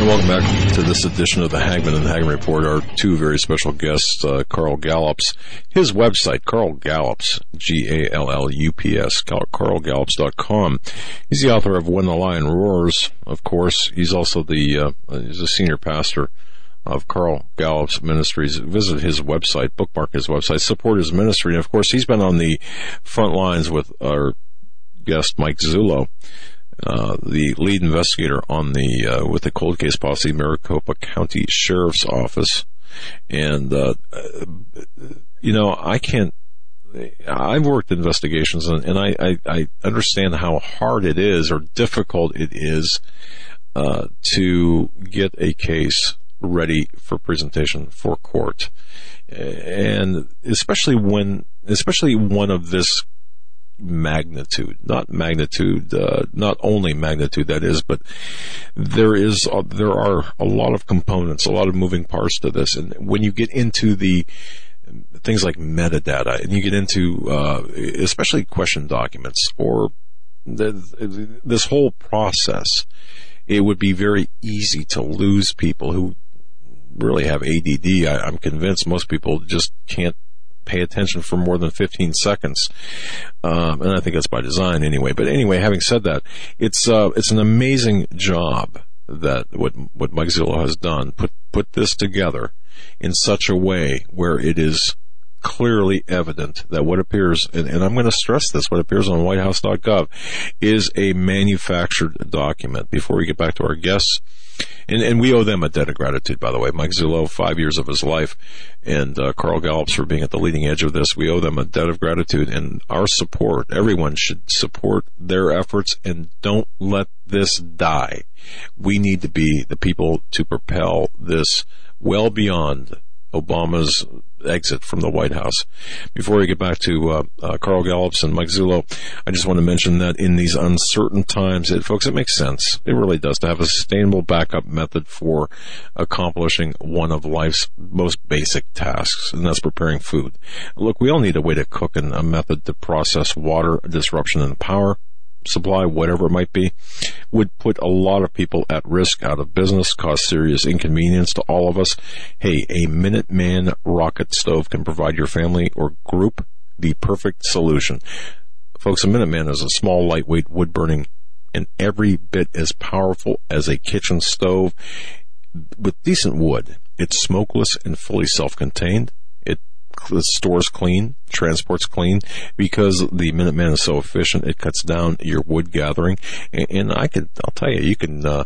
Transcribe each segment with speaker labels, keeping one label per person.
Speaker 1: welcome back to this edition of the Hagman and Hagman Report. Our two very special guests, Carl Gallups. His website, Carl Gallups, Gallups, carlgallups.com. He's the author of When the Lion Roars, of course. He's also he's a senior pastor of Carl Gallups Ministries. Visit his website, bookmark his website, support his ministry. And, of course, he's been on the front lines with our guest, Mike Zullo, the lead investigator on with the cold case posse, Maricopa County Sheriff's Office. And, I've worked investigations and I understand how hard it is or difficult it is, to get a case ready for presentation for court. And especially one of this magnitude, not only magnitude that is, but there are a lot of components, a lot of moving parts to this. And when you get into the things like metadata and you get into, especially question documents or this whole process, it would be very easy to lose people who really have ADD. I'm convinced most people just can't pay attention for more than 15 seconds. And I think that's by design anyway. But anyway, having said that, it's an amazing job that what Mike Zullo has done, put this together in such a way where it is clearly evident that what appears, and I'm going to stress this, what appears on whitehouse.gov is a manufactured document. Before we get back to our guests, and we owe them a debt of gratitude, by the way. Mike Zullo, 5 years of his life, and Carl Gallups for being at the leading edge of this. We owe them a debt of gratitude, and our support, everyone should support their efforts, and don't let this die. We need to be the people to propel this well beyond Obama's exit from the White House. Before we get back to Carl Gallups and Mike Zullo, I just want to mention that in these uncertain times, folks, it makes sense. It really does to have a sustainable backup method for accomplishing one of life's most basic tasks, and that's preparing food. Look, we all need a way to cook and a method to process water. A disruption in the power supply, whatever it might be, would put a lot of people at risk, out of business, cause serious inconvenience to all of us. Hey, a Minuteman rocket stove can provide your family or group the perfect solution. Folks, a Minuteman is a small, lightweight, wood-burning, and every bit as powerful as a kitchen stove with decent wood. It's smokeless and fully self-contained. It stores clean, transports clean, because the Minuteman is so efficient. It cuts down your wood gathering, and I'll tell you, you can go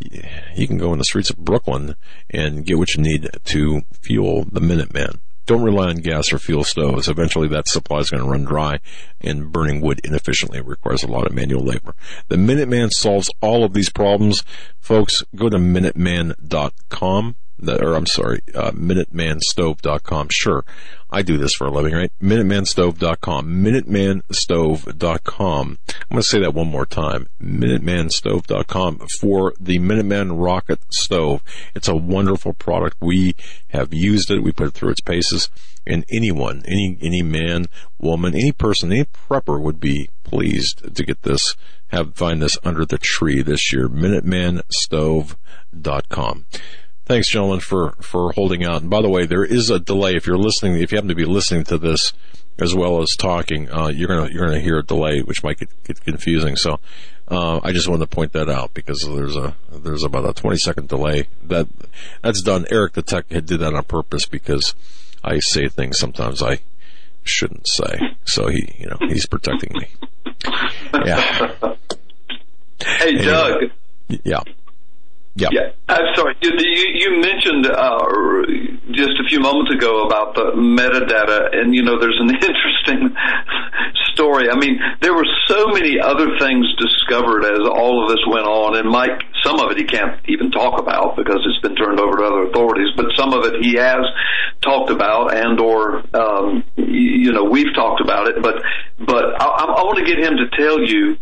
Speaker 1: in the streets of Brooklyn and get what you need to fuel the Minuteman. Don't rely on gas or fuel stoves. Eventually that supply is going to run dry, and burning wood inefficiently requires a lot of manual labor. The Minuteman solves all of these problems. Folks, go to Minuteman.com. Minutemanstove.com. Sure, I do this for a living, right? Minutemanstove.com. Minutemanstove.com. I'm going to say that one more time. Minutemanstove.com for the Minuteman rocket stove. It's a wonderful product. We have used it. We put it through its paces. And anyone, any man, woman, any person, any prepper would be pleased to get this, find this under the tree this year. Minutemanstove.com. Thanks, gentlemen, for holding out. And by the way, there is a delay. If you happen to be listening to this as well as talking, you're gonna hear a delay, which might get confusing. So, I just wanted to point that out because there's about a 20-second delay. That's done. Eric the Tech did that on purpose because I say things sometimes I shouldn't say. So he's protecting me. Yeah.
Speaker 2: Hey, Doug.
Speaker 1: Yeah.
Speaker 2: Yeah, I'm sorry. You mentioned just a few moments ago about the metadata, and there's an interesting story. I mean, there were so many other things discovered as all of this went on, and Mike, some of it he can't even talk about because it's been turned over to other authorities, but some of it he has talked about and/or we've talked about it. But I want to get him to tell you.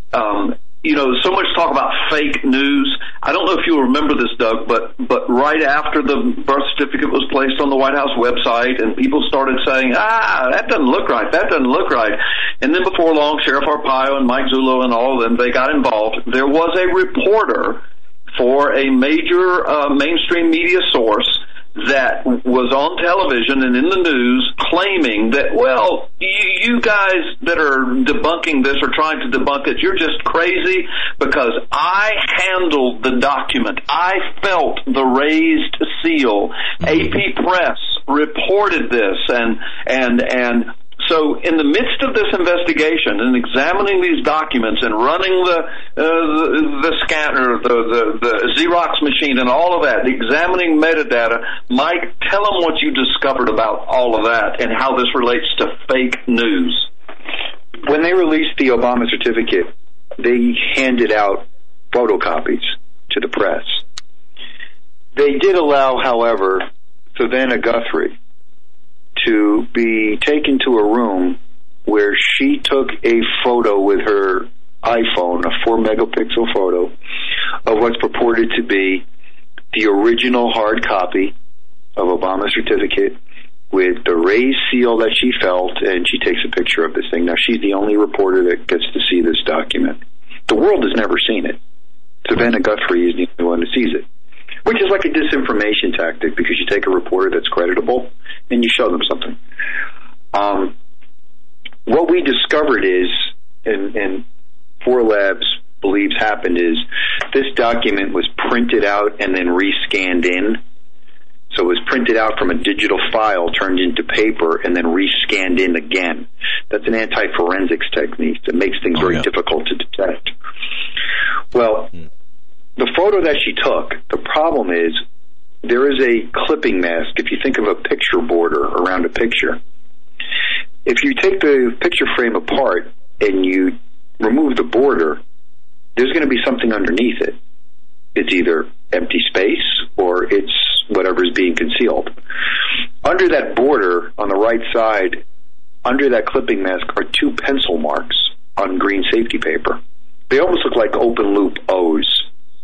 Speaker 2: So much talk about fake news. I don't know if you'll remember this, Doug, but right after the birth certificate was placed on the White House website and people started saying, that doesn't look right, And then before long, Sheriff Arpaio and Mike Zullo and all of them, they got involved. There was a reporter for a major mainstream media source that was on television and in the news claiming that, well, you guys that are debunking this or trying to debunk it, you're just crazy because I handled the document. I felt the raised seal. AP Press reported this and so in the midst of this investigation and examining these documents and running the scanner, the Xerox machine and all of that, examining metadata, Mike, tell them what you discovered about all of that and how this relates to fake news.
Speaker 3: When they released the Obama certificate, they handed out photocopies to the press. They did allow, however, Savannah Guthrie to be taken to a room where she took a photo with her iPhone, a 4-megapixel photo of what's purported to be the original hard copy of Obama's certificate with the raised seal that she felt, and she takes a picture of this thing. Now, she's the only reporter that gets to see this document. The world has never seen it. Savannah Guthrie is the only one who sees it, which is like a disinformation tactic because you take a reporter that's creditable and you show them something. What we discovered is, and 4 Labs believes happened, is this document was printed out and then rescanned in. So it was printed out from a digital file, turned into paper, and then rescanned in again. That's an anti-forensics technique that makes things very difficult to detect. Well, the photo that she took, the problem is there is a clipping mask. If you think of a picture border around a picture, if you take the picture frame apart and you remove the border, there's going to be something underneath it. It's either empty space or it's whatever is being concealed. Under that border on the right side, under that clipping mask, are 2 pencil marks on green safety paper. They almost look like open loop O's.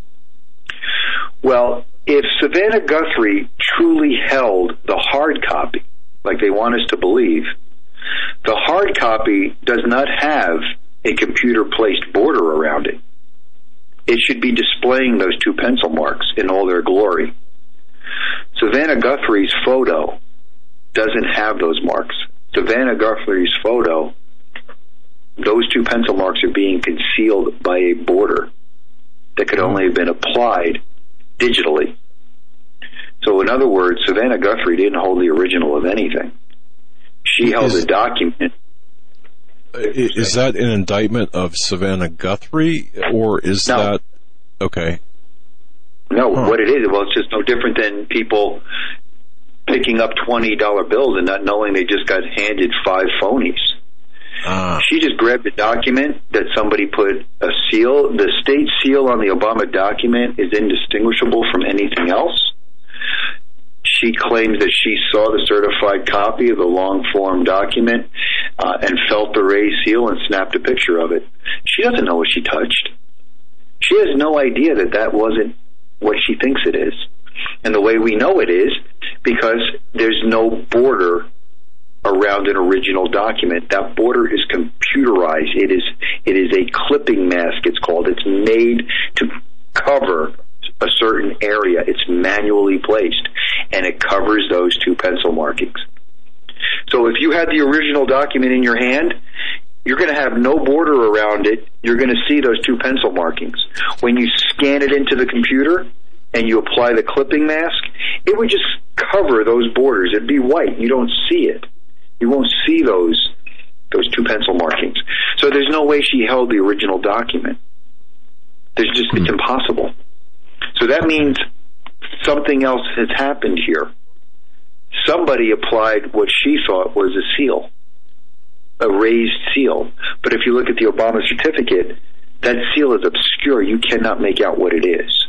Speaker 3: Well, if Savannah Guthrie truly held the hard copy, like they want us to believe, the hard copy does not have a computer-placed border around it. It should be displaying those 2 pencil marks in all their glory. Savannah Guthrie's photo doesn't have those marks. Savannah Guthrie's photo, those 2 pencil marks are being concealed by a border that could only have been applied digitally. So in other words, Savannah Guthrie didn't hold the original of anything. She held a document.
Speaker 1: Is that an indictment of Savannah Guthrie, or is that... Okay.
Speaker 3: No, what it is, well, it's just no different than people picking up $20 bills and not knowing they just got handed 5 phonies. She just grabbed a document that somebody put a seal. The state seal on the Obama document is indistinguishable from anything else. She claims that she saw the certified copy of the long-form document and felt the raised seal and snapped a picture of it. She doesn't know what she touched. She has no idea that that wasn't what she thinks it is. And the way we know it is because there's no border around an original document. That border is computerized. It is a clipping mask, it's called. It's made to cover a certain area. It's manually placed, and it covers those 2 pencil markings. So if you had the original document in your hand, you're going to have no border around it. You're going to see those 2 pencil markings. When you scan it into the computer and you apply the clipping mask, it would just cover those borders. It'd be white. You don't see it. You won't see those 2 pencil markings. So there's no way she held the original document. It's impossible. So that means something else has happened here. Somebody applied what she thought was a seal, a raised seal. But if you look at the Obama certificate, that seal is obscure. You cannot make out what it is.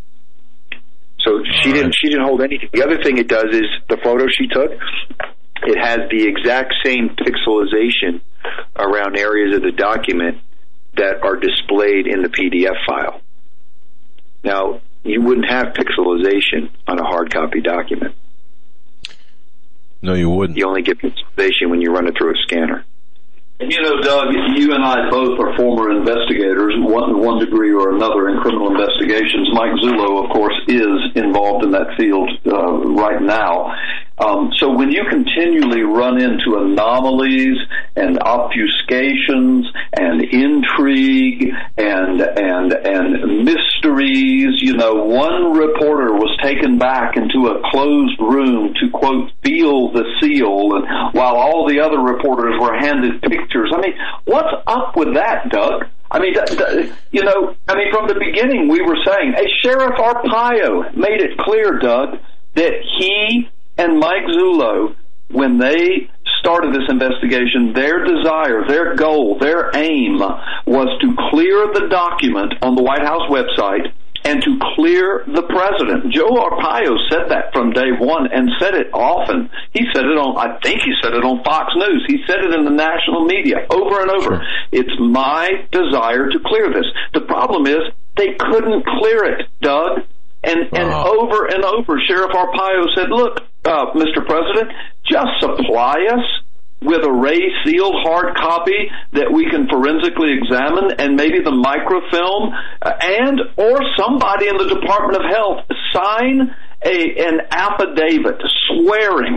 Speaker 3: So she didn't hold anything. The other thing it does is the photo she took, it has the exact same pixelization around areas of the document that are displayed in the PDF file. Now, you wouldn't have pixelization on a hard copy document.
Speaker 1: No, you wouldn't.
Speaker 3: You only get pixelization when you run it through a scanner.
Speaker 2: You know, Doug, you and I both are former investigators, one degree or another in criminal investigations. Mike Zullo, of course, is involved in that field right now. So when you continually run into anomalies and obfuscations and intrigue and mysteries, you know, one reporter was taken back into a closed room to, quote, feel the seal, and while all the other reporters were handed pictures. I mean, what's up with that, Doug? I mean, you know, from the beginning we were saying, hey, Sheriff Arpaio made it clear, Doug, that he and Mike Zullo, when they started this investigation, their desire, their goal, their aim was to clear the document on the White House website and to clear the president. Joe Arpaio said that from day one and said it often. He said it I think he said it on Fox News. He said it in the national media over and over. Sure. It's my desire to clear this. The problem is they couldn't clear it, Doug. And over and over, Sheriff Arpaio said, look, Mr. President, just supply us with a ray-sealed hard copy that we can forensically examine, and maybe the microfilm, or somebody in the Department of Health sign an affidavit swearing,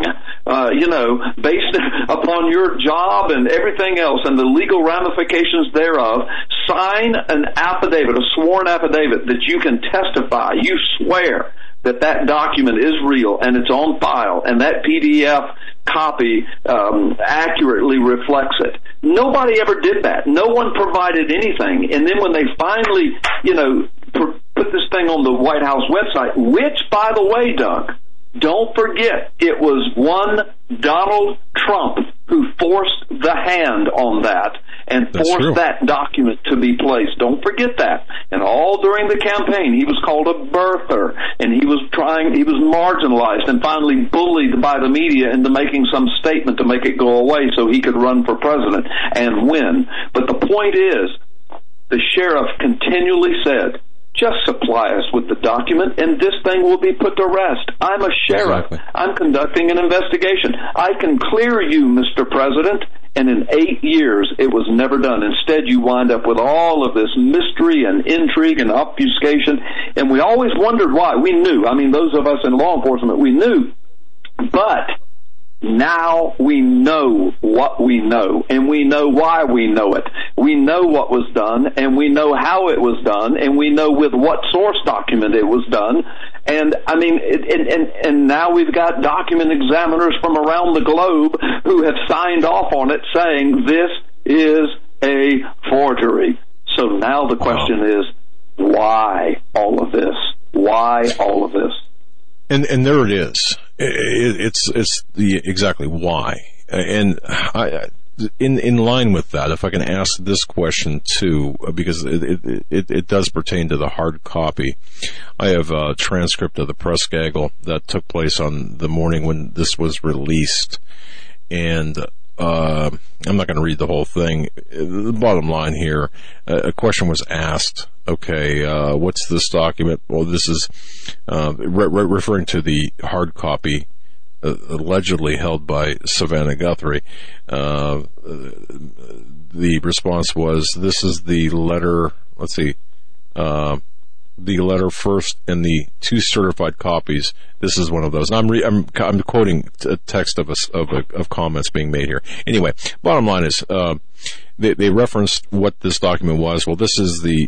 Speaker 2: based upon your job and everything else and the legal ramifications thereof, sign an affidavit, a sworn affidavit that you can testify, you swear that document is real and it's on file and that PDF copy accurately reflects it. Nobody ever did that. No one provided anything. And then when they finally, put this thing on the White House website, which, by the way, Doug, don't forget, it was one Donald Trump who forced the hand on that and forced that document to be placed. Don't forget that. And all during the campaign, he was called a birther, and he was marginalized and finally bullied by the media into making some statement to make it go away so he could run for president and win. But the point is, the sheriff continually said, just supply us with the document and this thing will be put to rest. I'm a sheriff. Exactly. I'm conducting an investigation. I can clear you, Mr. President. And in 8 years, it was never done. Instead, you wind up with all of this mystery and intrigue and obfuscation. And we always wondered why. We knew. Those of us in law enforcement, we knew. But now we know what we know, and we know why we know it. We know what was done, and we know how it was done, and we know with what source document it was done. And and now we've got document examiners from around the globe who have signed off on it saying this is a forgery. So now the question is, why all of this? Why all of this?
Speaker 1: And there it is. It's the exactly why. And in line with that, if I can ask this question too, because it does pertain to the hard copy. I have a transcript of the press gaggle that took place on the morning when this was released, and I'm not going to read the whole thing. The bottom line here, a question was asked. Okay, what's this document? Well, this is referring to the hard copy allegedly held by Savannah Guthrie. The response was, this is the letter, the letter first and the two certified copies. This is one of those. And I'm quoting a text of comments being made here. Anyway, bottom line is, they referenced what this document was. Well, this is the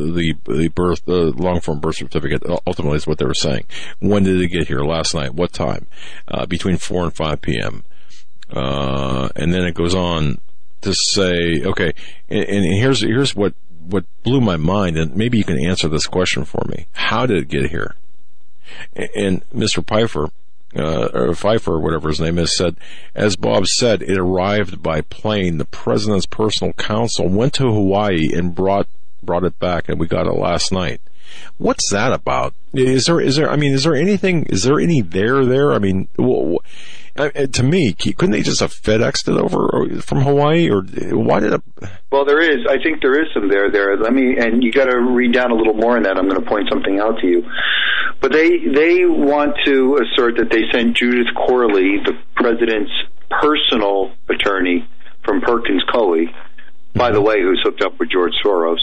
Speaker 1: long form birth certificate. Ultimately, is what they were saying. When did it get here? Last night. What time? Between 4 and 5 p.m. And then it goes on to say, okay, and here's what blew my mind, and maybe you can answer this question for me. How did it get here? And Mr. Pfeiffer, or Pfeiffer, whatever his name is, said, as Bob said, it arrived by plane. The president's personal counsel went to Hawaii and brought it back, and we got it last night. What's that about? Is there anything? Is there any there? To me, couldn't they just have FedExed it over from Hawaii, or why did it?
Speaker 3: Well, there is. I think there is some there. And you got to read down a little more on that. I'm going to point something out to you. But they want to assert that they sent Judith Corley, the president's personal attorney, from Perkins Coie, by the way, who's hooked up with George Soros,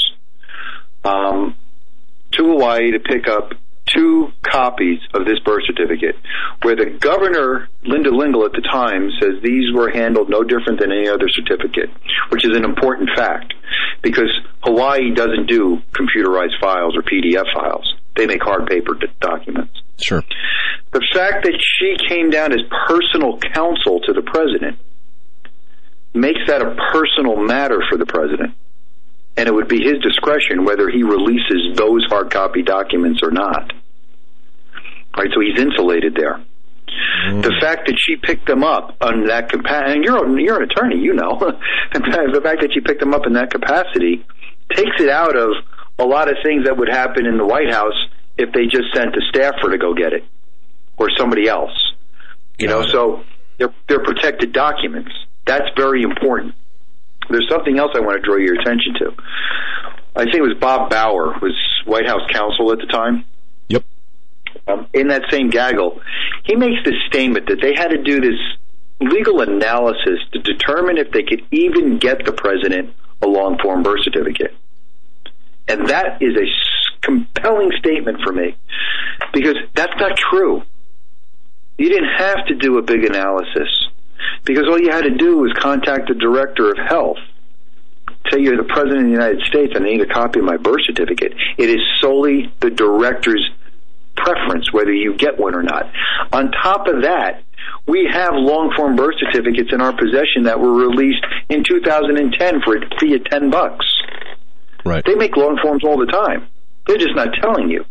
Speaker 3: to Hawaii to pick up 2 copies of this birth certificate, where the governor, Linda Lingle at the time, says these were handled no different than any other certificate, which is an important fact, because Hawaii doesn't do computerized files or PDF files. They make hard paper documents.
Speaker 1: Sure.
Speaker 3: The fact that she came down as personal counsel to the president makes that a personal matter for the president. And it would be his discretion whether he releases those hard copy documents or not. Right, so he's insulated there. The fact that she picked them up on that capacity, and you're an attorney, you know. The fact that she picked them up in that capacity takes it out of a lot of things that would happen in the White House if they just sent a staffer to go get it, or somebody else. You know, so they're protected documents. That's very important. There's something else I want to draw your attention to. I think it was Bob Bauer, was White House counsel at the time.
Speaker 1: Yep.
Speaker 3: In that same gaggle, he makes this statement that they had to do this legal analysis to determine if they could even get the president a long-form birth certificate. And that is a compelling statement for me, because that's not true. You didn't have to do a big analysis, because all you had to do was contact the director of health. Say you're the president of the United States and I need a copy of my birth certificate. It is solely the director's preference whether you get one or not. On top of that, we have long-form birth certificates in our possession that were released in 2010 for a fee of $10.
Speaker 1: Right.
Speaker 3: They make long forms all the time. They're just not telling you.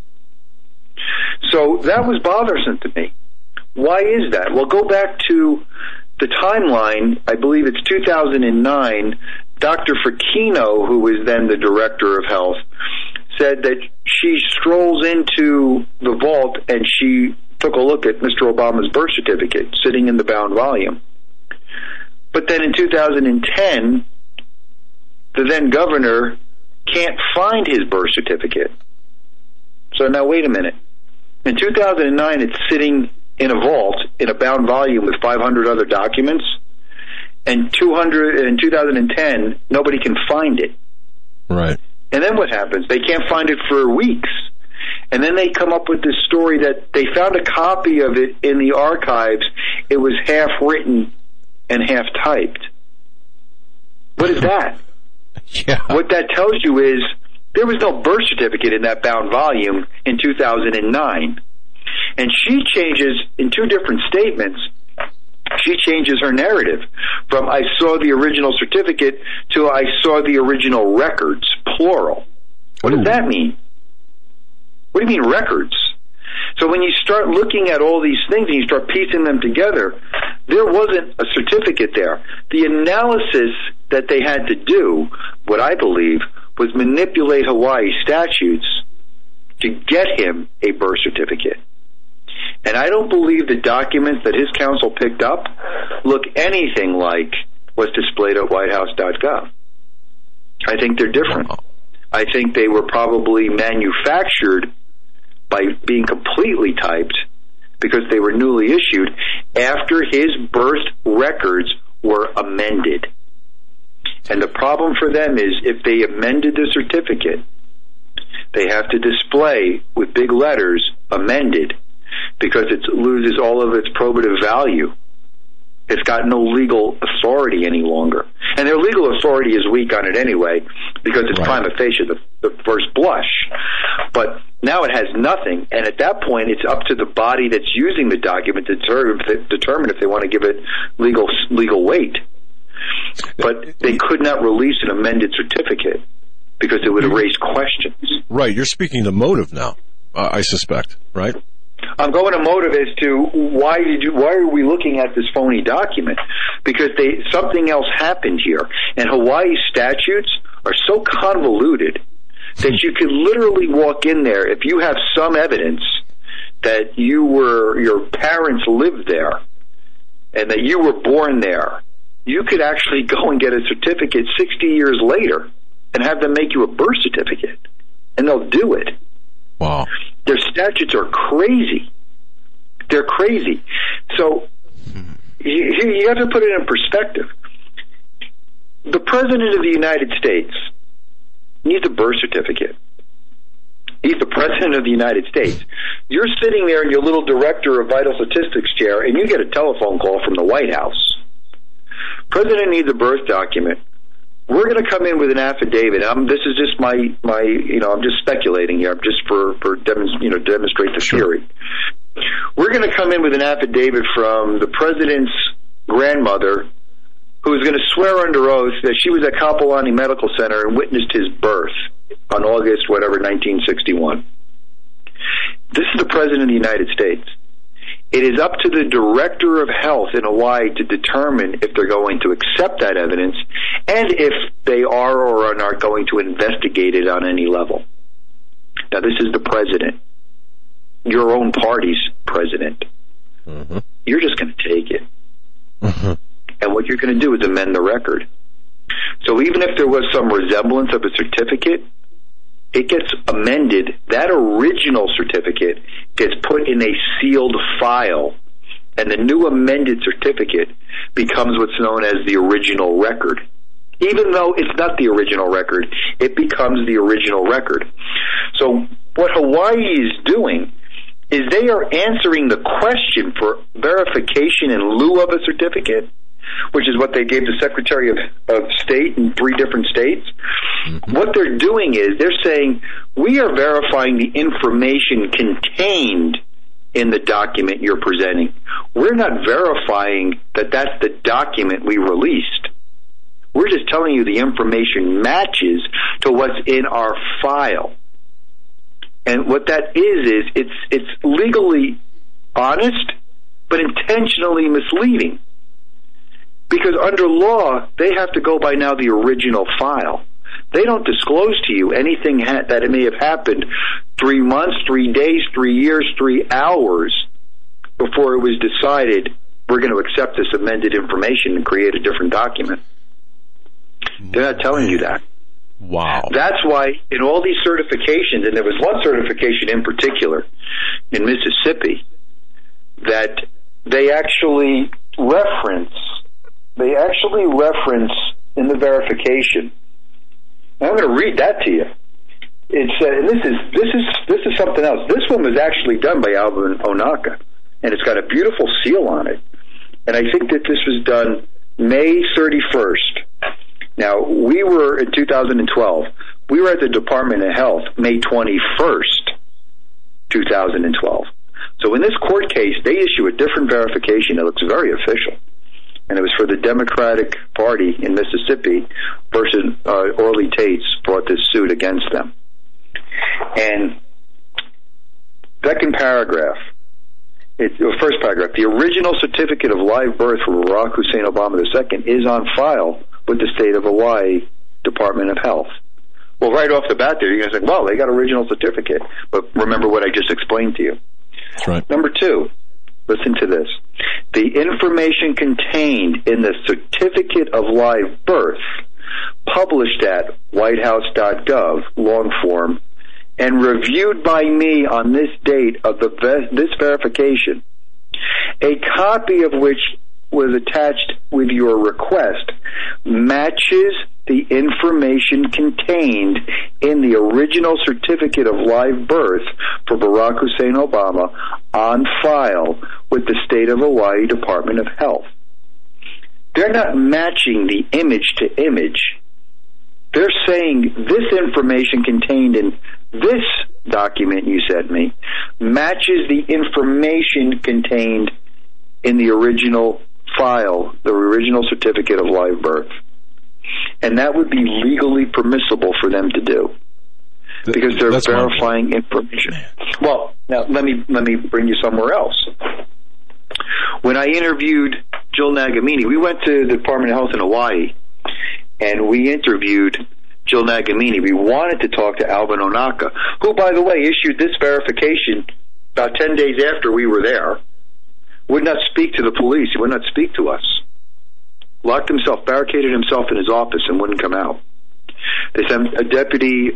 Speaker 3: So that was bothersome to me. Why is that? Well, go back to the timeline. I believe it's 2009. Dr. Facchino, who was then the director of health, said that she strolls into the vault and she took a look at Mr. Obama's birth certificate sitting in the bound volume. But then in 2010, the then governor can't find his birth certificate. So now wait a minute. In 2009, it's sitting in a vault in a bound volume with 500 other documents, and in 2010, nobody can find it.
Speaker 1: Right.
Speaker 3: And then what happens? They can't find it for weeks. And then they come up with this story that they found a copy of it in the archives. It was half written and half typed. What is that?
Speaker 1: Yeah.
Speaker 3: What that tells you is there was no birth certificate in that bound volume in 2009. And she changes, in 2 different statements, she changes her narrative from I saw the original certificate to I saw the original records, plural. What does that mean? What do you mean records? So when you start looking at all these things and you start piecing them together, there wasn't a certificate there. The analysis that they had to do, what I believe, was manipulate Hawaii statutes to get him a birth certificate. And I don't believe the documents that his counsel picked up look anything like what's displayed at whitehouse.gov. I think they're different. I think they were probably manufactured by being completely typed because they were newly issued after his birth records were amended. And the problem for them is if they amended the certificate, they have to display with big letters amended, because it loses all of its probative value. It's got no legal authority any longer. And their legal authority is weak on it anyway, because it's prima facie, the first blush. But now it has nothing, and at that point it's up to the body that's using the document to determine if they want to give it legal weight. But they could not release an amended certificate because it would raise questions.
Speaker 1: Right, you're speaking to motive now, I suspect, right?
Speaker 3: I'm going to motive as to why are we looking at this phony document? Because something else happened here. And Hawaii statutes are so convoluted that you could literally walk in there if you have some evidence that your parents lived there and that you were born there. You could actually go and get a certificate 60 years later and have them make you a birth certificate. And they'll do it.
Speaker 1: Wow.
Speaker 3: Their statutes are crazy. They're crazy. So you have to put it in perspective. the President of the United States needs a birth certificate. He's the President of the United States. You're sitting there in your little Director of Vital Statistics chair, and you get a telephone call from the White House. President needs a birth document. We're going to come in with an affidavit. This is just my I'm just speculating here, just for demonstrate the theory. We're going to come in with an affidavit from the President's grandmother, who is going to swear under oath that she was at Kapolani Medical Center and witnessed his birth on August, 1961. This is the President of the United States. It is up to the Director of Health in Hawaii to determine if they're going to accept that evidence and if they are or are not going to investigate it on any level. Now, this is the President, your own party's President. Mm-hmm. You're just going to take it. Mm-hmm. And what you're going to do is amend the record. So even if there was some resemblance of a certificate, it gets amended. That original certificate gets put in a sealed file, and the new amended certificate becomes what's known as the original record. Even though it's not the original record, it becomes the original record. So what Hawaii is doing is they are answering the question for verification in lieu of a certificate, which is what they gave the Secretary of State in 3 different states. Mm-hmm. What they're doing is they're saying, we are verifying the information contained in the document you're presenting. We're not verifying that that's the document we released. We're just telling you the information matches to what's in our file. And what that is it's legally honest, but intentionally misleading. Because under law, they have to go by now the original file. They don't disclose to you anything that it may have happened 3 months, 3 days, 3 years, 3 hours before it was decided we're going to accept this amended information and create a different document. They're not telling you that.
Speaker 1: Wow.
Speaker 3: That's why in all these certifications, and there was one certification in particular in Mississippi that they actually reference in the verification. And I'm going to read that to you. It's and this is something else. This one was actually done by Alvin Onaka, and it's got a beautiful seal on it. And I think that this was done May 31st. Now, we were in 2012. We were at the Department of Health May 21st, 2012. So in this court case, they issue a different verification that looks very official. And it was for the Democratic Party in Mississippi versus Orly Tates brought this suit against them. And second paragraph, first paragraph, the original certificate of live birth for Barack Hussein Obama II is on file with the state of Hawaii Department of Health. Well, right off the bat there, you're going to say, well, they got original certificate. But remember what I just explained to you.
Speaker 1: That's right.
Speaker 3: Number 2, listen to this. The information contained in the certificate of live birth, published at whitehouse.gov, long form, and reviewed by me on this date of this verification, a copy of which was attached with your request, matches the information contained in the original certificate of live birth for Barack Hussein Obama on file with the state of Hawaii Department of Health. They're not matching the image to image. They're saying this information contained in this document you sent me matches the information contained in the original file, the original certificate of live birth. And that would be legally permissible for them to do because they're verifying information. Well, now let me bring you somewhere else. When I interviewed Jill Nagamini, we went to the Department of Health in Hawaii, and we interviewed Jill Nagamini. We wanted to talk to Alvin Onaka, who, by the way, issued this verification about 10 days after we were there. Would not speak to the police. He would not speak to us. Locked himself, barricaded himself in his office, and wouldn't come out. They sent a deputy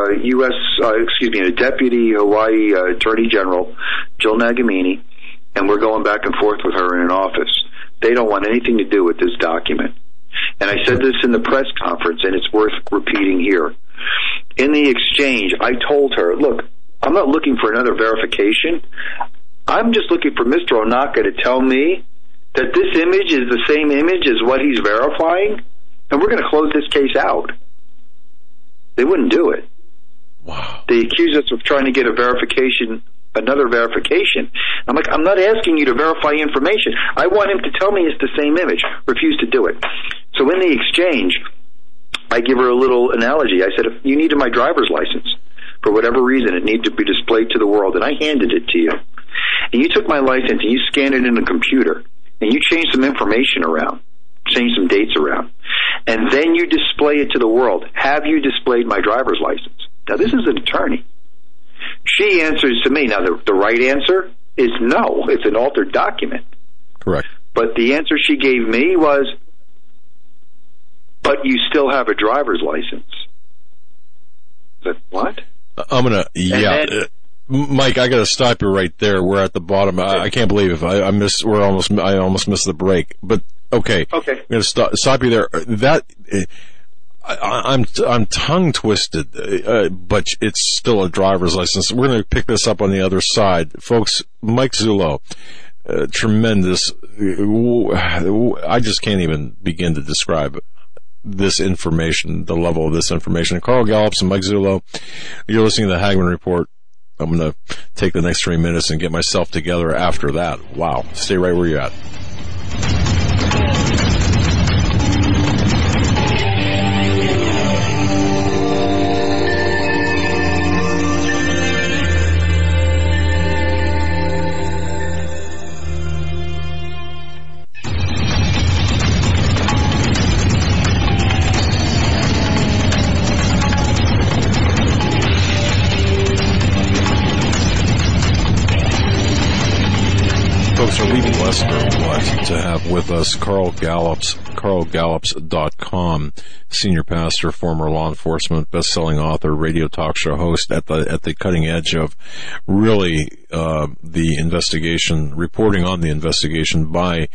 Speaker 3: a deputy Hawaii Attorney General, Jill Nagamini, and we're going back and forth with her in an office. They don't want anything to do with this document. And I said this in the press conference, and it's worth repeating here. In the exchange, I told her, look, I'm not looking for another verification. I'm just looking for Mr. Onaka to tell me that this image is the same image as what he's verifying, and we're going to close this case out. They wouldn't do it.
Speaker 1: Wow.
Speaker 3: They accuse us of trying to get another verification. I'm like, I'm not asking you to verify information. I want him to tell me it's the same image. Refuse to do it. So in the exchange, I give her a little analogy. I said, if you needed my driver's license, for whatever reason, it needed to be displayed to the world, and I handed it to you. And you took my license and you scanned it in a computer, and you changed some information around, changed some dates around, and then you display it to the world. Have you displayed my driver's license? Now, this is an attorney. She answers to me. Now, the right answer is no. It's an altered document.
Speaker 1: Correct.
Speaker 3: But the answer she gave me was, but you still have a driver's license. I said, what?
Speaker 1: Mike, I got to stop you right there. We're at the bottom. I can't believe it. I almost missed the break. But okay. I'm going to stop you there. I'm tongue twisted, but it's still a driver's license. We're going to pick this up on the other side, folks. Mike Zullo, tremendous. I just can't even begin to describe this information, the level of this information. Carl Gallups and Mike Zullo, you're listening to the Hagmann Report. I'm going to take the next 3 minutes and get myself together after that. Wow. Stay right where you're at. Folks, are we blessed or what to have with us Carl Gallups, carlgallups.com, senior pastor, former law enforcement, best-selling author, radio talk show host at the cutting edge of really the investigation, reporting on the investigation by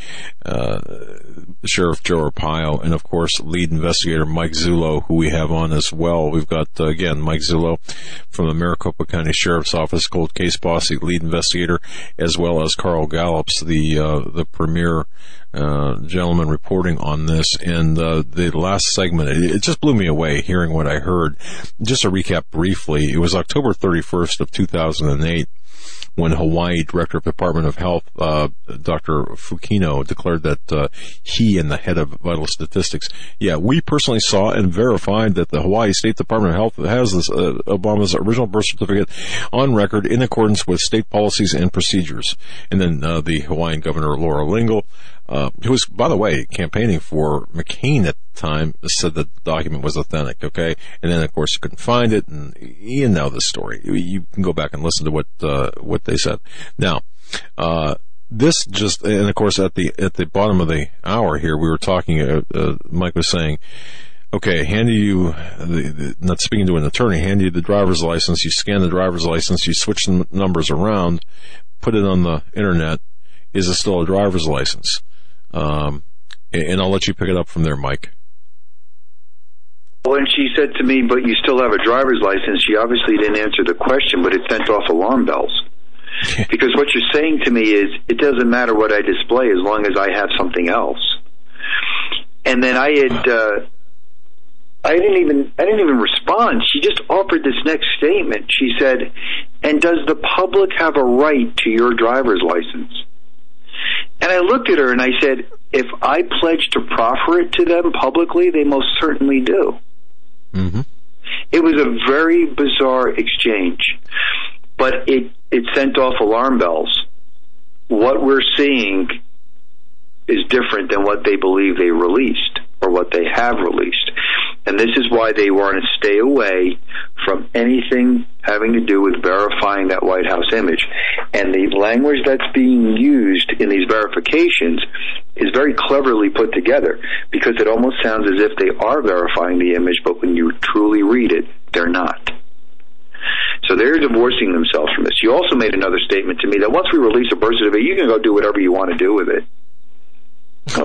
Speaker 1: Sheriff Joe Arpaio, and of course lead investigator Mike Zullo, who we have on as well. We've got again Mike Zullo from the Maricopa County Sheriff's Office, cold case boss, lead investigator, as well as Carl Gallups, the premier gentleman reporting on this. And the last segment, it just blew me away hearing what I heard. Just to recap briefly, it was October 31st of 2008 when Hawaii Director of Department of Health, Dr. Fukino, declared that he and the head of Vital Statistics, we personally saw and verified that the Hawaii State Department of Health has this Obama's original birth certificate on record in accordance with state policies and procedures. And then the Hawaiian Governor, Laura Lingle, who was, by the way, campaigning for McCain at the time, said that the document was authentic, okay? And then, of course, you couldn't find it, and you know the story. You can go back and listen to what they said. Now, this just, and of course, at the bottom of the hour here, we were talking, Mike was saying, okay, hand you, not speaking to an attorney, hand you the driver's license, you scan the driver's license, you switch the numbers around, put it on the internet, is it still a driver's license? And I'll let you pick it up from there, Mike.
Speaker 3: When she said to me, but you still have a driver's license, she obviously didn't answer the question, but it sent off alarm bells. Because what you're saying to me is, it doesn't matter what I display as long as I have something else. And then I didn't even respond. She just offered this next statement. She said, and does the public have a right to your driver's license? And I looked at her and I said, if I pledge to proffer it to them publicly, they most certainly do. Mm-hmm. It was a very bizarre exchange, but it sent off alarm bells. What we're seeing is different than what they believe they released or what they have released. And this is why they want to stay away from anything having to do with verifying that White House image. And the language that's being used in these verifications is very cleverly put together, because it almost sounds as if they are verifying the image, but when you truly read it, they're not. So they're divorcing themselves from this. You also made another statement to me that once we release a birth certificate, you can go do whatever you want to do with it. So, what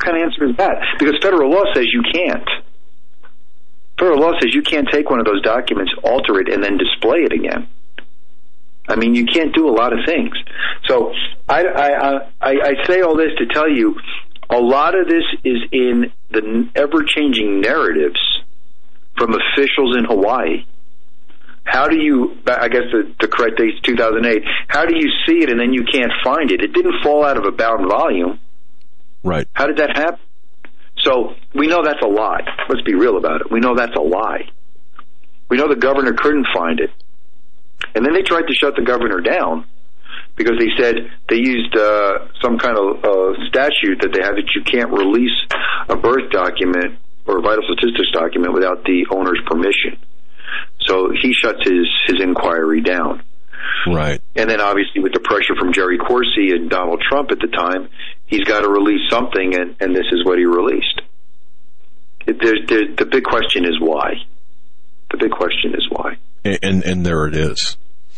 Speaker 3: kind of answer is that? Because federal law says you can't. Federal law says you can't take one of those documents, alter it, and then display it again. I mean, you can't do a lot of things. So I say all this to tell you, a lot of this is in the ever-changing narratives from officials in Hawaii. How do you, I guess the correct date is 2008, how do you see it and then you can't find it? It didn't fall out of a bound volume.
Speaker 1: Right.
Speaker 3: How did that happen? So we know that's a lie. Let's be real about it. We know that's a lie. We know the governor couldn't find it. And then they tried to shut the governor down because they said they used some kind of statute that they have that you can't release a birth document or a vital statistics document without the owner's permission. So he shuts his inquiry down.
Speaker 1: Right.
Speaker 3: And then obviously with the pressure from Jerry Corsi and Donald Trump at the time, he's got to release something, and this is what he released. The big question is why. The big question is why.
Speaker 1: And there it is.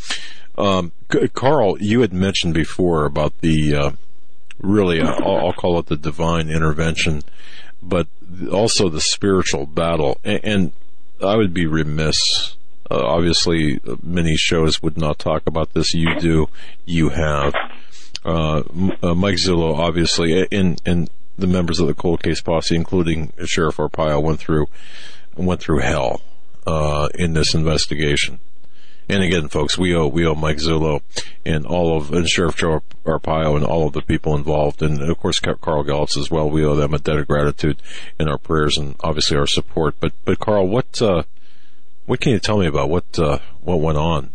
Speaker 1: Carl, you had mentioned before about the really, I'll call it the divine intervention, but also the spiritual battle. And I would be remiss. Obviously, many shows would not talk about this. You do. You have. Mike Zillow, obviously, and the members of the Cold Case Posse, including Sheriff Arpaio, went through hell in this investigation. And again, folks, we owe Mike Zillow and Sheriff Joe Arpaio and all of the people involved, and of course Carl Gallups as well. We owe them a debt of gratitude in our prayers and obviously our support. But Carl, what can you tell me about what went on?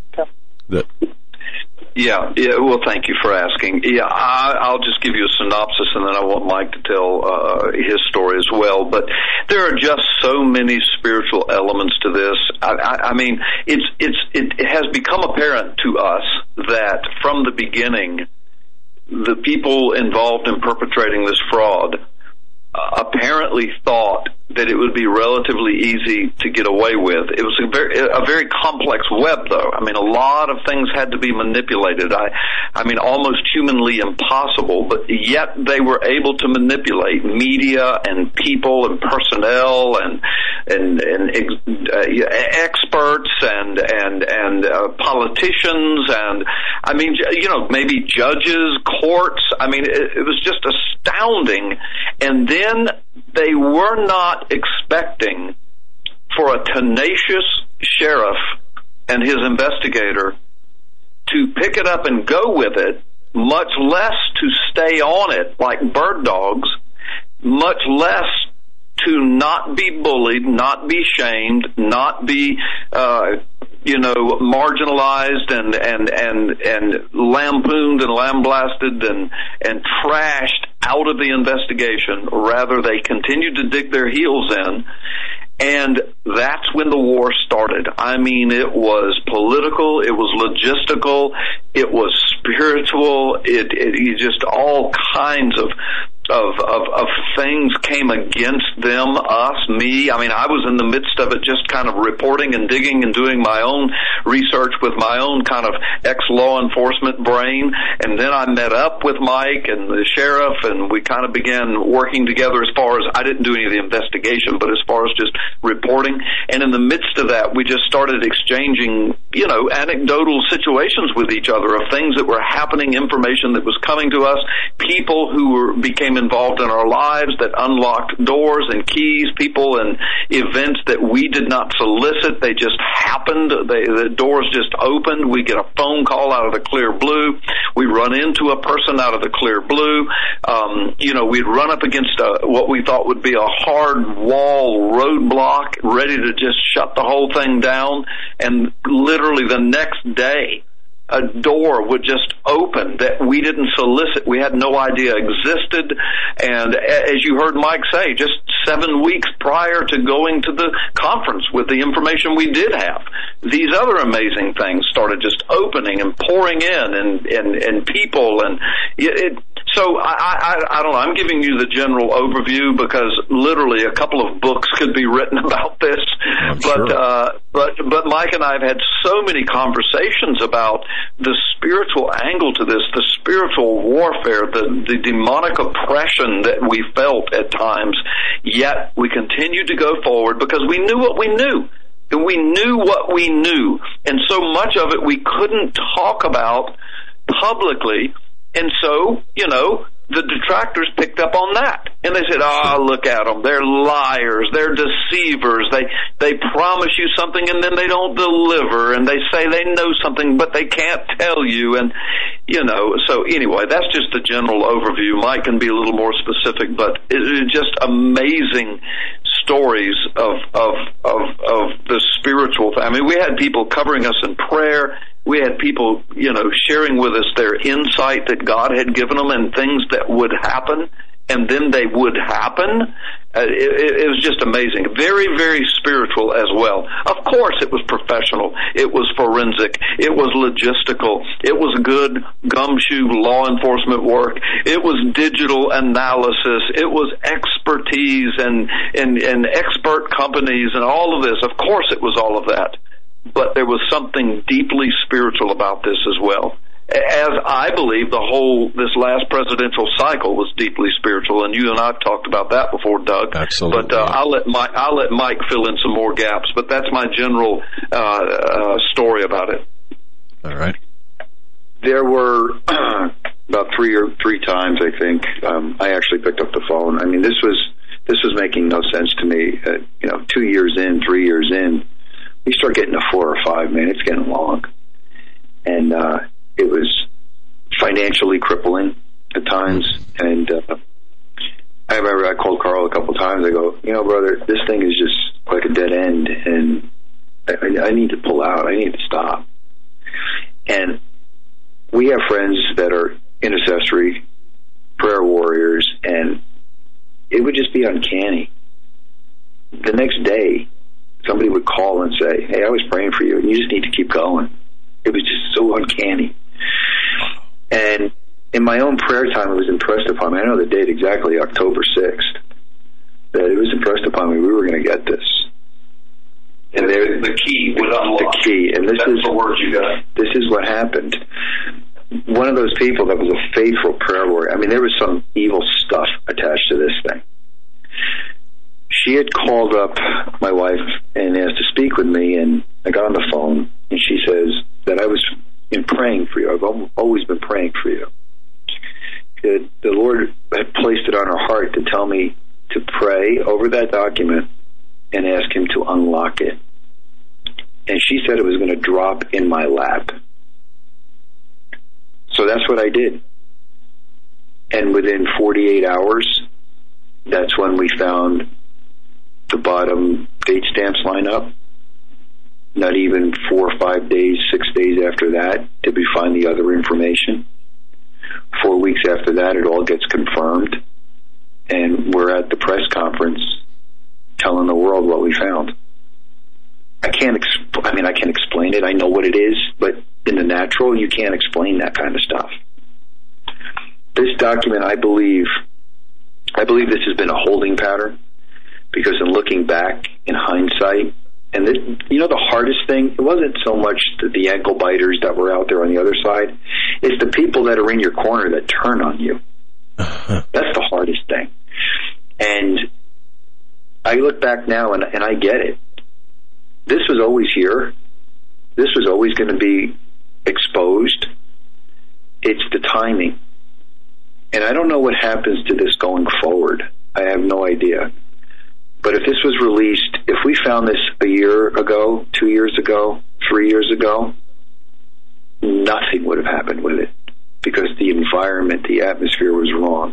Speaker 2: Yeah. Well, thank you for asking. Yeah, I'll just give you a synopsis, and then I want Mike to tell his story as well. But there are just so many spiritual elements to this. I mean, it has become apparent to us that from the beginning, the people involved in perpetrating this fraud apparently thought that it would be relatively easy to get away with. It was a very complex web, though. I mean, a lot of things had to be manipulated. I mean, almost humanly impossible, but yet they were able to manipulate media and people and personnel and experts and politicians and, I mean, you know, maybe judges, courts. I mean, it was just astounding. And then they were not expecting for a tenacious sheriff and his investigator to pick it up and go with it, much less to stay on it like bird dogs, much less to not be bullied, not be shamed, not be marginalized and lampooned and lambasted and trashed out of the investigation. Rather, they continued to dig their heels in, and that's when the war started. I mean, it was political, it was logistical, it was spiritual, it just all kinds of things came against them, us, me. I mean, I was in the midst of it, just kind of reporting and digging and doing my own research with my own kind of ex-law enforcement brain. And then I met up with Mike and the sheriff, and we kind of began working together as far as, I didn't do any of the investigation, but as far as just reporting. And in the midst of that, we just started exchanging, anecdotal situations with each other of things that were happening, information that was coming to us, people who became involved in our lives that unlocked doors and keys, people and events that we did not solicit. They just happened. The doors just opened. We get a phone call out of the clear blue. We run into a person out of the clear blue. We'd run up against what we thought would be a hard wall roadblock, ready to just shut the whole thing down. And literally the next day, a door would just open that we didn't solicit. We had no idea existed. And as you heard Mike say, just 7 weeks prior to going to the conference with the information we did have, these other amazing things started just opening and pouring in and people. And So I don't know. I'm giving you the general overview because literally a couple of books could be written about this. But Mike and I have had so many conversations about the spiritual angle to this, the spiritual warfare, the demonic oppression that we felt at times. Yet we continued to go forward because we knew what we knew. We knew what we knew, and so much of it we couldn't talk about publicly. And so, the detractors picked up on that. And they said, look at them. They're liars. They're deceivers. They promise you something and then they don't deliver. And they say they know something, but they can't tell you. And, so anyway, that's just the general overview. Mike can be a little more specific, but it's just amazing stories of the spiritual. I mean, we had people covering us in prayer. We had people, sharing with us their insight that God had given them and things that would happen, and then they would happen. It was just amazing. Very, very spiritual as well. Of course, it was professional. It was forensic. It was logistical. It was good gumshoe law enforcement work. It was digital analysis. It was expertise and expert companies and all of this. Of course, it was all of that. But there was something deeply spiritual about this as well. As I believe this last presidential cycle was deeply spiritual, and you and I have talked about that before, Doug.
Speaker 1: Absolutely.
Speaker 2: But I'll let Mike fill in some more gaps. But that's my general story about it.
Speaker 1: All right.
Speaker 3: There were about three times, I think, I actually picked up the phone. I mean, this was making no sense to me. 2 years in, 3 years in, you start getting to 4 or 5, man, it's getting long. And it was financially crippling at times. And I remember I called Carl a couple times. I go, brother, this thing is just like a dead end, and I need to pull out. I need to stop. And we have friends that are intercessory prayer warriors, and it would just be uncanny. The next day, somebody would call and say, hey, I was praying for you, and you just need to keep going. It was just so uncanny. And in my own prayer time, it was impressed upon me. I know the date exactly, October 6th, that it was impressed upon me we were going to get this.
Speaker 2: And the key was unlocked.
Speaker 3: The key. And
Speaker 2: that's the word you got.
Speaker 3: This is what happened. One of those people that was a faithful prayer warrior, I mean, there was some evil stuff attached to this thing. She had called up my wife and asked to speak with me, and I got on the phone, and she says that I was been praying for you. I've always been praying for you. The Lord had placed it on her heart to tell me to pray over that document and ask him to unlock it. And she said it was going to drop in my lap. So that's what I did. And within 48 hours, that's when we found the bottom date stamps line up. Not even 4 or 5 days, 6 days after that did we find the other information. 4 weeks after that, it all gets confirmed. And we're at the press conference telling the world what we found. I can explain it. I know what it is, but in the natural, you can't explain that kind of stuff. This document, I believe this has been a holding pattern, because in looking back in hindsight, and the hardest thing, it wasn't so much the ankle biters that were out there on the other side. It's the people that are in your corner that turn on you. That's the hardest thing. And I look back now and I get it. This was always here. This was always going to be exposed. It's the timing. And I don't know what happens to this going forward. I have no idea. But if this was released, if we found this a year ago, 2 years ago, 3 years ago, nothing would have happened with it, because the environment, the atmosphere was wrong.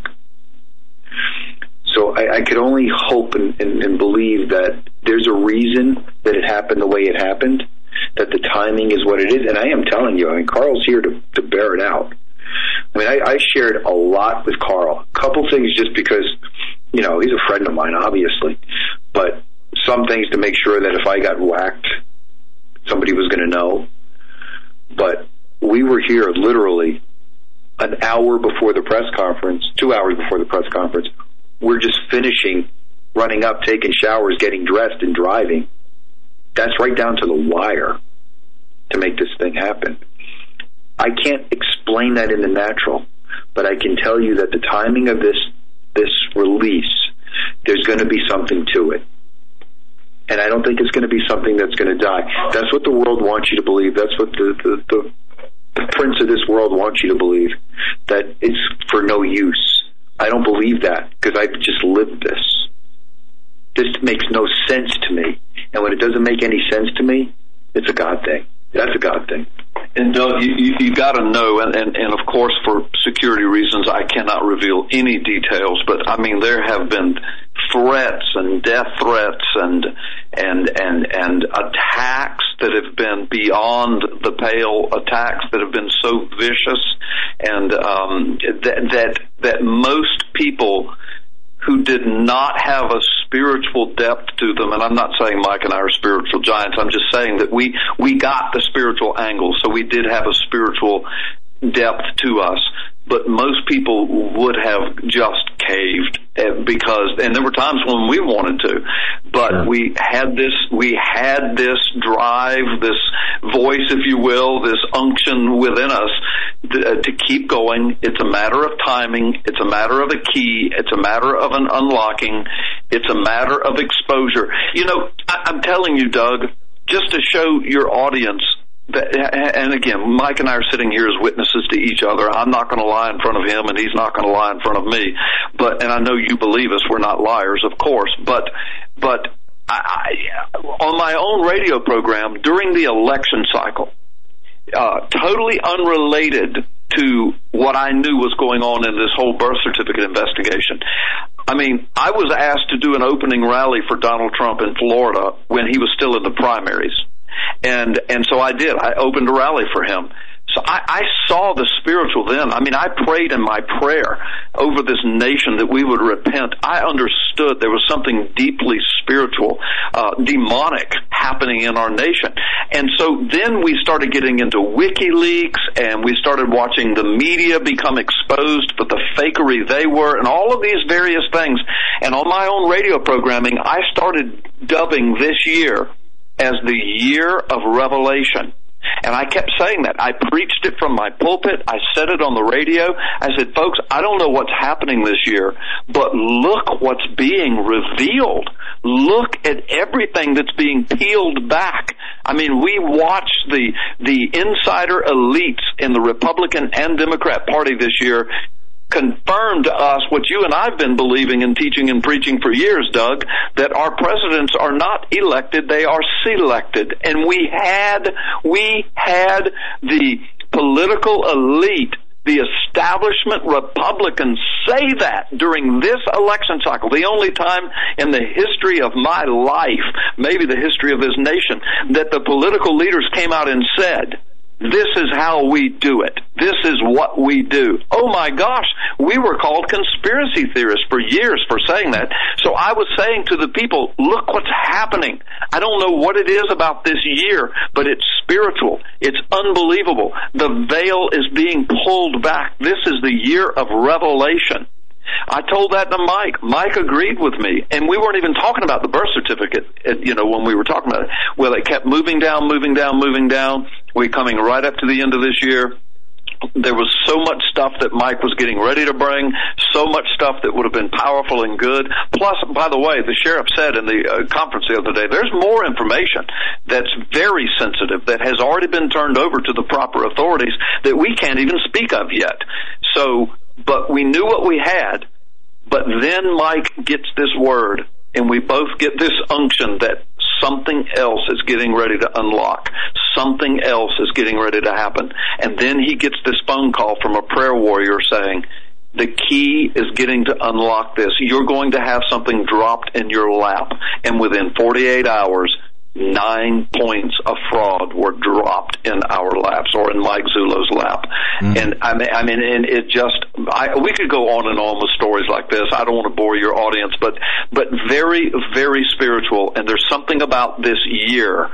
Speaker 3: So I could only hope and believe that there's a reason that it happened the way it happened, that the timing is what it is. And I am telling you, Carl's here to bear it out. I shared a lot with Carl. A couple things just because, he's a friend of mine, obviously. But some things to make sure that if I got whacked, somebody was going to know. But we were here literally an hour before the press conference, 2 hours before the press conference, we're just finishing, running up, taking showers, getting dressed, and driving. That's right down to the wire to make this thing happen. I can't explain that in the natural, but I can tell you that the timing of this release, there's going to be something to it. And I don't think it's going to be something that's going to die. That's what the world wants you to believe. That's what the prince of this world wants you to believe, that it's for no use. I don't believe that because I've just lived this. This makes no sense to me. And when it doesn't make any sense to me, it's a God thing. That's a God thing.
Speaker 2: And Doug, you got to know, and of course for security reasons, I cannot reveal any details. But I mean, there have been threats and death threats and attacks that have been beyond the pale, attacks that have been so vicious, and that most people who did not have a spiritual depth to them, and I'm not saying Mike and I are spiritual giants, I'm just saying that we got the spiritual angle, so we did have a spiritual depth to us, but most people would have just caved because, and there were times when we wanted to, but sure. we had this drive, this voice, if you will, this unction within us to keep going. It's a matter of timing. It's a matter of a key. It's a matter of an unlocking. It's a matter of exposure. You know, I'm telling you, Doug, just to show your audience and again, Mike and I are sitting here as witnesses to each other. I'm not going to lie in front of him, and he's not going to lie in front of me. And I know you believe us. We're not liars, of course. But I on my own radio program during the election cycle, totally unrelated to what I knew was going on in this whole birth certificate investigation. I mean, I was asked to do an opening rally for Donald Trump in Florida when he was still in the primaries. And so I did. I opened a rally for him. So I saw the spiritual then. I mean, I prayed in my prayer over this nation that we would repent. I understood there was something deeply spiritual, demonic happening in our nation. And so then we started getting into WikiLeaks, and we started watching the media become exposed for the fakery they were, and all of these various things. And on my own radio programming, I started dubbing this year as the year of revelation. And I kept saying that. I preached it from my pulpit. I said it on the radio. I said, folks, I don't know what's happening this year, but look what's being revealed. Look at everything that's being peeled back. I mean, we watched the insider elites in the Republican and Democrat Party this year confirmed to us what you and I've been believing and teaching and preaching for years, Doug, that our presidents are not elected, they are selected. And we had the political elite, the establishment Republicans say that during this election cycle, the only time in the history of my life, maybe the history of this nation, that the political leaders came out and said, this is how we do it. This is what we do. Oh my gosh, we were called conspiracy theorists for years for saying that. So I was saying to the people, look what's happening. I don't know what it is about this year, but it's spiritual. It's unbelievable. The veil is being pulled back. This is the year of revelation. I told that to Mike. Mike agreed with me. And we weren't even talking about the birth certificate, when we were talking about it. Well, it kept moving down. We're coming right up to the end of this year. There was so much stuff that Mike was getting ready to bring, so much stuff that would have been powerful and good. Plus, by the way, the sheriff said in the conference the other day, there's more information that's very sensitive that has already been turned over to the proper authorities that we can't even speak of yet. So, but we knew what we had, but then Mike gets this word, and we both get this unction that something else is getting ready to unlock. Something else is getting ready to happen. And then he gets this phone call from a prayer warrior saying, the key is getting to unlock this. You're going to have something dropped in your lap. And within 48 hours, 9 points of fraud were dropped in our laps, or in Mike Zullo's lap. And I mean, and it just, we could go on and on with stories like this. I don't want to bore your audience, but very, very spiritual. And there's something about this year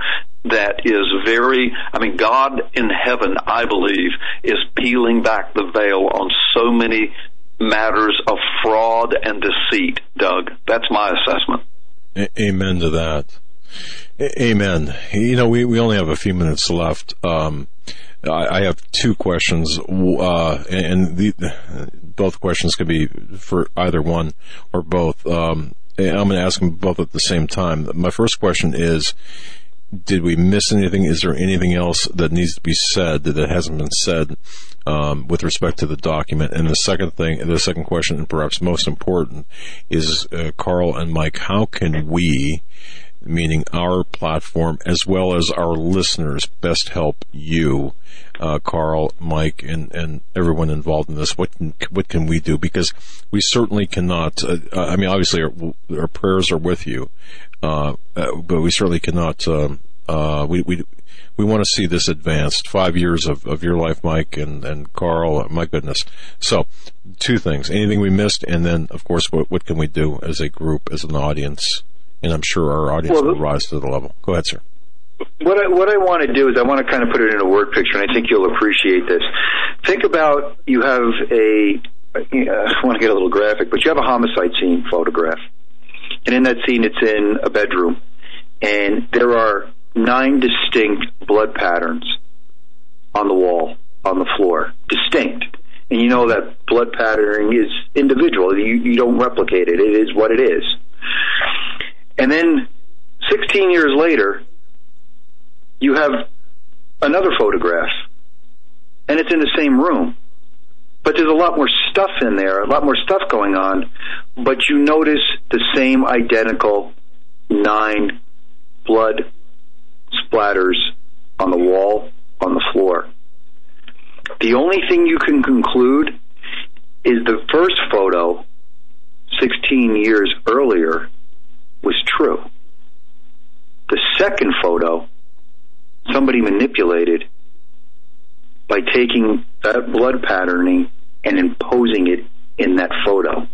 Speaker 2: that is God in heaven, I believe, is peeling back the veil on so many matters of fraud and deceit, Doug. That's my assessment.
Speaker 1: Amen to that. Amen. We only have a few minutes left. I have two questions, and both questions could be for either one or both. I'm going to ask them both at the same time. My first question is, did we miss anything? Is there anything else that needs to be said that hasn't been said with respect to the document? And the second question, and perhaps most important, is Carl and Mike, how can we, meaning our platform as well as our listeners, best help you, Carl, Mike, and everyone involved in this? What can we do? Because we certainly cannot. Obviously, our prayers are with you, but we certainly cannot. We want to see this advanced. 5 years of your life, Mike, and Carl. My goodness. So, two things: anything we missed, and then, of course, what can we do as a group, as an audience? And I'm sure our audience will rise to the level. Go ahead, sir.
Speaker 3: What I want to do is I want to kind of put it in a word picture, and I think you'll appreciate this. Think about you have I want to get a little graphic, but you have a homicide scene photograph. And in that scene, it's in a bedroom. And there are 9 distinct blood patterns on the wall, on the floor. Distinct. And you know that blood patterning is individual. You don't replicate it. It is what it is. And then 16 years later, you have another photograph, and it's in the same room. But there's a lot more stuff in there, a lot more stuff going on, but you notice the same identical 9 blood splatters on the wall, on the floor. The only thing you can conclude is the first photo, 16 years earlier, was true. The second photo, somebody manipulated by taking that blood patterning and imposing it in that photo.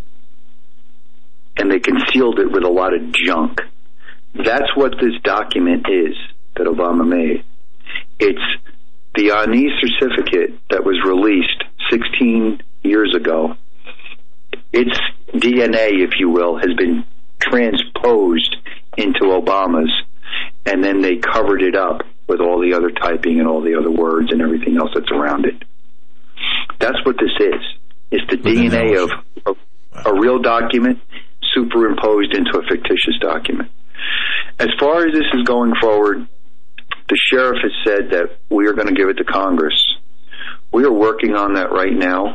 Speaker 3: And they concealed it with a lot of junk. That's what this document is that Obama made. It's the Ani certificate that was released 16 years ago. Its DNA, if you will, has been transposed into Obama's, and then they covered it up with all the other typing and all the other words and everything else that's around it. That's what this is. It's the DNA of a real document superimposed into a fictitious document. As far as this is going forward, the sheriff has said that we are going to give it to Congress. We are working on that right now.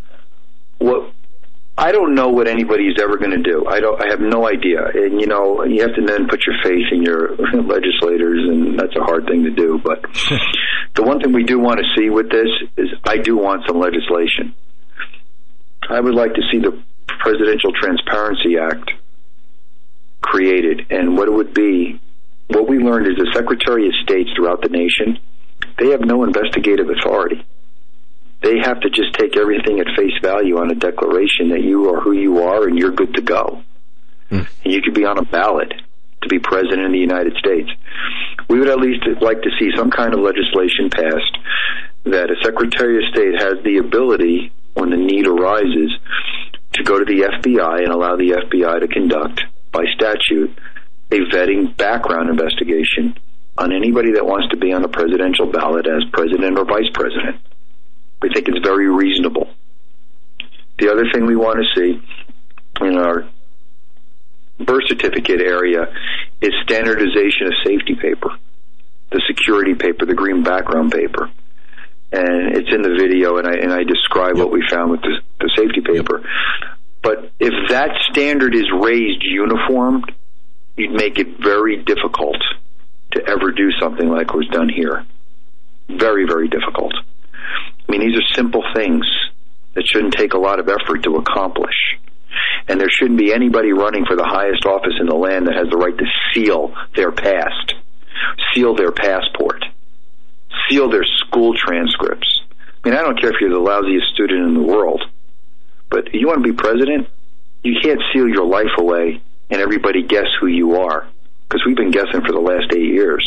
Speaker 3: I don't know what anybody's ever going to do. I have no idea. And, you have to then put your faith in your legislators, and that's a hard thing to do. But the one thing we do want to see with this is I do want some legislation. I would like to see the Presidential Transparency Act created. And what it would be, what we learned is the Secretary of States throughout the nation, they have no investigative authority. They have to just take everything at face value on a declaration that you are who you are and you're good to go. And you could be on a ballot to be president of the United States. We would at least like to see some kind of legislation passed that a Secretary of State has the ability, when the need arises, to go to the FBI and allow the FBI to conduct, by statute, a vetting background investigation on anybody that wants to be on the presidential ballot as president or vice president. We think it's very reasonable. The other thing we want to see in our birth certificate area is standardization of safety paper, the security paper, the green background paper. And it's in the video, and I describe what we found with the safety paper. But if that standard is raised uniformed, you'd make it very difficult to ever do something like was done here. Very, very difficult. I mean, these are simple things that shouldn't take a lot of effort to accomplish. And there shouldn't be anybody running for the highest office in the land that has the right to seal their past, seal their passport, seal their school transcripts. I mean, I don't care if you're the lousiest student in the world, but you want to be president, you can't seal your life away and everybody guess who you are, because we've been guessing for the last 8 years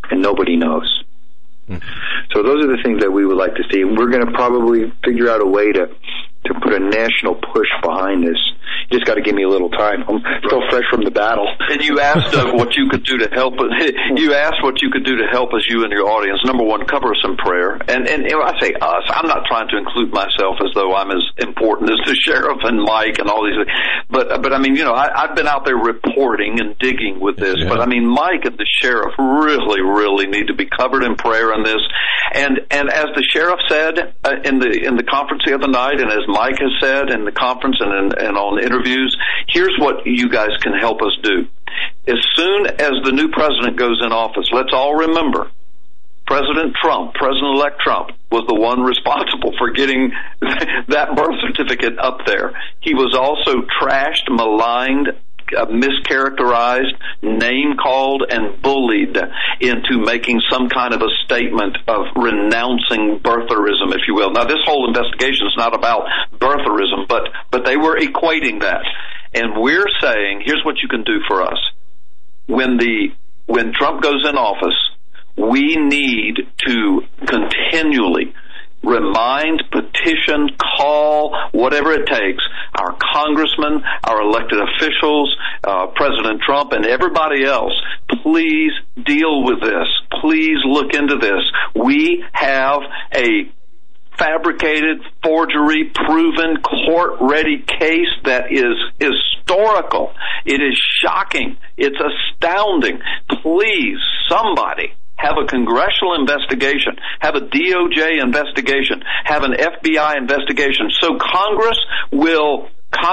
Speaker 3: and nobody knows. So those are the things that we would like to see. We're going to probably figure out a way to put a national push behind this. You just got to give me a little time. I'm still fresh from the battle.
Speaker 2: And you asked, Doug, what you could do to help us. You asked what you could do to help us, you and your audience. Number one, cover us in prayer. And I say us. I'm not trying to include myself as though I'm as important as the sheriff and Mike and all these things. But I mean, I've been out there reporting and digging with this. Yeah. But I mean, Mike and the sheriff really, really need to be covered in prayer on this. And as the sheriff said in the conference the other night, and as Mike has said in the conference and on interviews, here's what you guys can help us do. As soon as the new president goes in office, let's all remember, President-elect Trump, was the one responsible for getting that birth certificate up there. He was also trashed, maligned, mischaracterized, name-called, and bullied into making some kind of a statement of renouncing birtherism, if you will. Now, this whole investigation is not about birtherism, but they were equating that. And we're saying, here's what you can do for us. When Trump goes in office, we need to continually remind, petition, call, whatever it takes, our congressmen, our elected officials, President Trump, and everybody else, please deal with this. Please look into this. We have a fabricated, forgery, proven, court-ready case that is historical. It is shocking. It's astounding. Please, somebody, have a congressional investigation, have a DOJ investigation, have an FBI investigation, so Congress will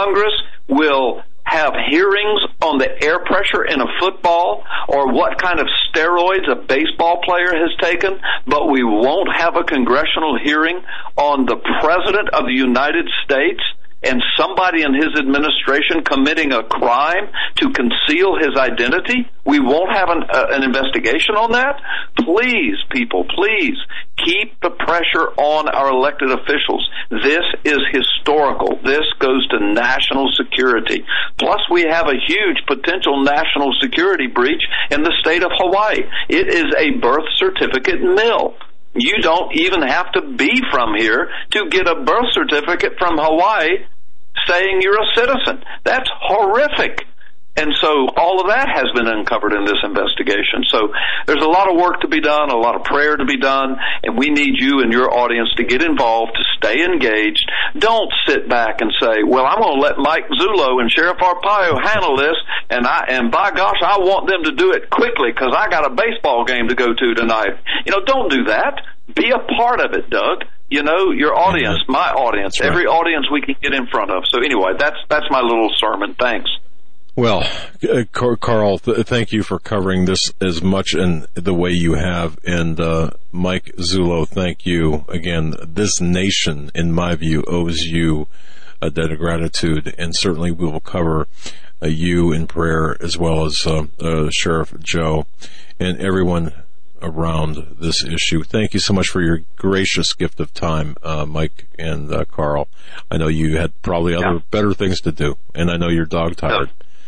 Speaker 2: have hearings on the air pressure in a football or what kind of steroids a baseball player has taken, but we won't have a congressional hearing on the President of the United States and somebody in his administration committing a crime to conceal his identity. We won't have an investigation on that. Please, people, please keep the pressure on our elected officials. This is historical. This goes to national security. Plus, we have a huge potential national security breach in the state of Hawaii. It is a birth certificate mill. You don't even have to be from here to get a birth certificate from Hawaii saying you're a citizen. That's horrific. And so all of that has been uncovered in this investigation. So there's a lot of work to be done, a lot of prayer to be done, and we need you and your audience to get involved, to stay engaged. Don't sit back and say, well, I'm going to let Mike Zullo and Sheriff Arpaio handle this, and by gosh, I want them to do it quickly because I got a baseball game to go to tonight. Don't do that. Be a part of it, Doug. Your audience, my audience, right. Every audience we can get in front of. So anyway, that's my little sermon. Thanks.
Speaker 1: Well, Carl, thank you for covering this as much in the way you have. And Mike Zullo, thank you. Again, this nation, in my view, owes you a debt of gratitude. And certainly we will cover you in prayer as well as Sheriff Joe and everyone around this issue. Thank you so much for your gracious gift of time, Mike and Carl. I know you had probably better things to do, and I know you're dog-tired.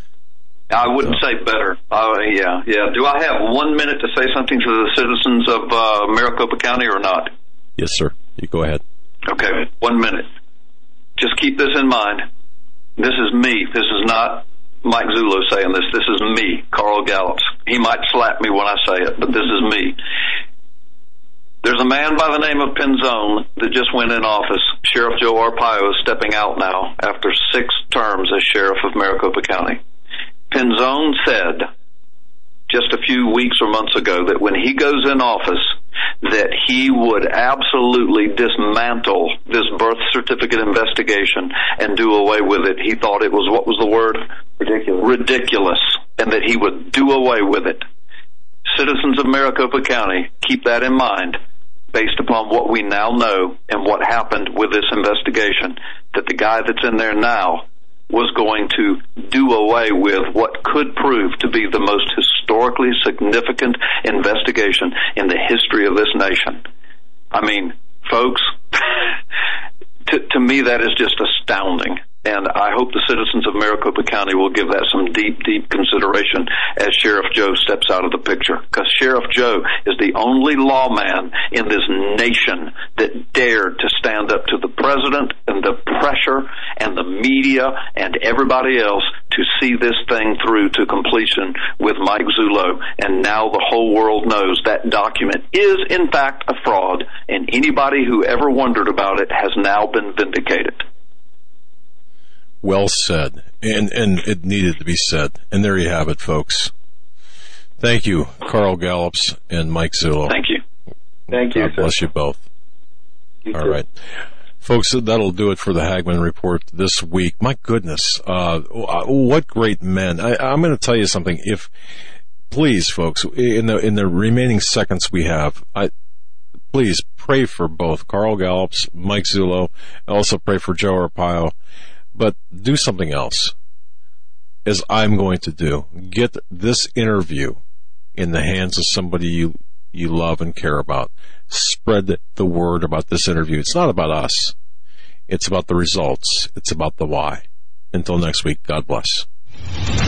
Speaker 2: I wouldn't say better. Yeah. Do I have 1 minute to say something to the citizens of Maricopa County or not?
Speaker 1: Yes, sir. You go ahead.
Speaker 2: Okay, 1 minute. Just keep this in mind. This is me. This is not Mike Zullo saying this. This is me, Carl Gallups. He might slap me when I say it, but this is me. There's a man by the name of Penzone that just went in office. Sheriff Joe Arpaio is stepping out now after 6 terms as sheriff of Maricopa County. Penzone said just a few weeks or months ago that when he goes in office, that he would absolutely dismantle this birth certificate investigation and do away with it. He thought it was, what was the word? Ridiculous. And that he would do away with it. Citizens of Maricopa County, keep that in mind based upon what we now know and what happened with this investigation, that the guy that's in there now was going to do away with what could prove to be the most historically significant investigation in the history of this nation. I mean, folks, to me that is just astounding. And I hope the citizens of Maricopa County will give that some deep, deep consideration as Sheriff Joe steps out of the picture. Because Sheriff Joe is the only lawman in this nation that dared to stand up to the president and the pressure and the media and everybody else to see this thing through to completion with Mike Zullo. And now the whole world knows that document is, in fact, a fraud. And anybody who ever wondered about it has now been vindicated.
Speaker 1: Well said, and it needed to be said. And there you have it, folks. Thank you, Carl Gallups and Mike Zullo.
Speaker 2: Thank you.
Speaker 3: Thank you.
Speaker 1: God bless you both. All right. Folks, that'll do it for the Hagmann Report this week. My goodness, what great men. I'm going to tell you something. Please, folks, in the remaining seconds we have, please pray for both Carl Gallups, Mike Zullo. Also pray for Joe Arpaio. But do something else, as I'm going to do. Get this interview in the hands of somebody you love and care about. Spread the word about this interview. It's not about us. It's about the results. It's about the why. Until next week, God bless.